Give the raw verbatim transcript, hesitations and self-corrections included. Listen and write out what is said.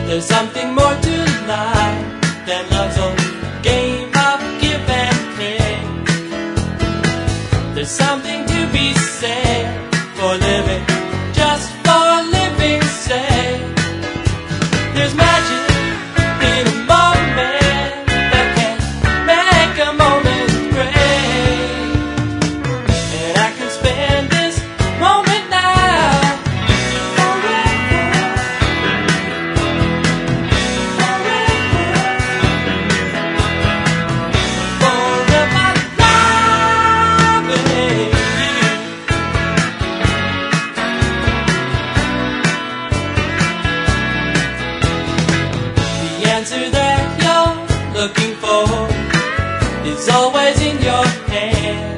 There's something more to life than love's old game of give and take. There's something to be said for living, just for living's sake. There's magic in a moment that can make a moment great. And I can spend this moment now forever, forever, forever loving you. The answer that you're looking for is always in your hand.